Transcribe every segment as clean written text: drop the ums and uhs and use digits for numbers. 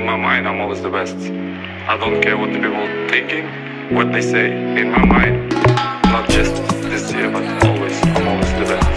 my mind, I'm always the best. I don't care what the people thinking, what they say. In my mind, not just this year, but always, I'm always the best.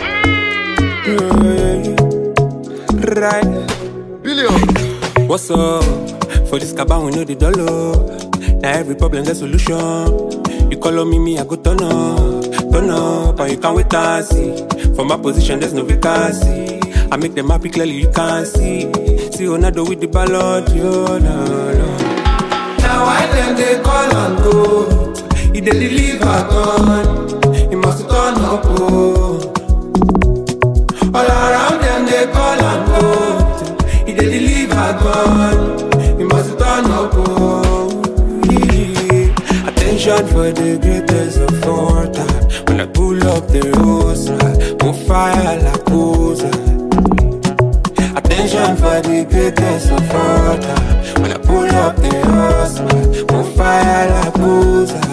Right. Billion. What's up? For this cabin, we know the dollar. Now every problem, the solution. You call on me, I go turn up, and you can't wait and see. From my position, there's no vacancy. I make them happy, clearly you can't see. See Ronaldo with the ballon, yo, no. Now I them they call and go. If they deliver gun, he must turn up, oh. All around them they call and go. If they deliver gun, he must turn up, oh. Yeah. Attention for the greatest of all time. When I pull up the roads, move fire like Oza. Attention for the greatest of all time. When I pull up the roads, move fire like Oza.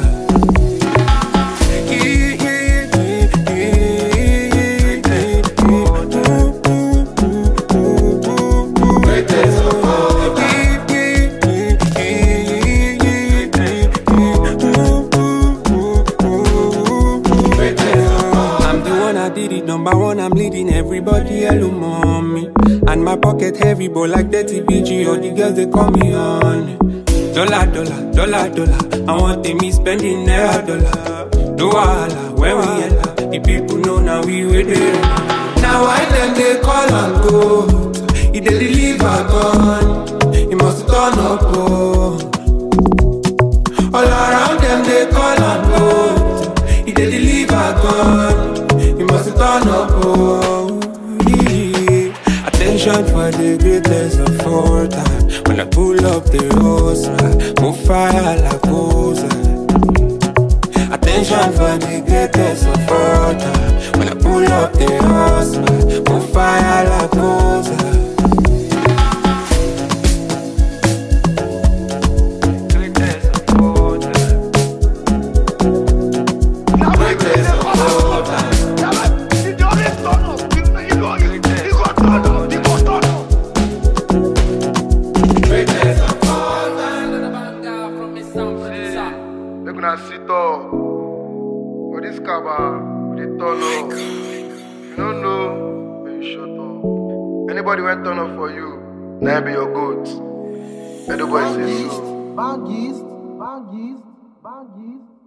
Number one, I'm leading everybody, hello mommy. And my pocket heavy, but like dirty BG, all the girls they call me on. Dollar, I want me spending naira dollar. Do wahala, when we enter, the people know now we with it. Now I them they call and go. If they deliver gun, you must turn up, oh. All around them they call and go. If they deliver gun, you must turn up, oh, yeah. Attention for the greatest of all time. When I pull up the roads, move fire like Oza. Attention for the greatest of all time. When I pull up the roads, move fire like Oza. Gonna sit up for this cabin with the turn up. You don't know, but you shut up. Anybody went turn up for you, now be your goat. Everybody say so. Bangist.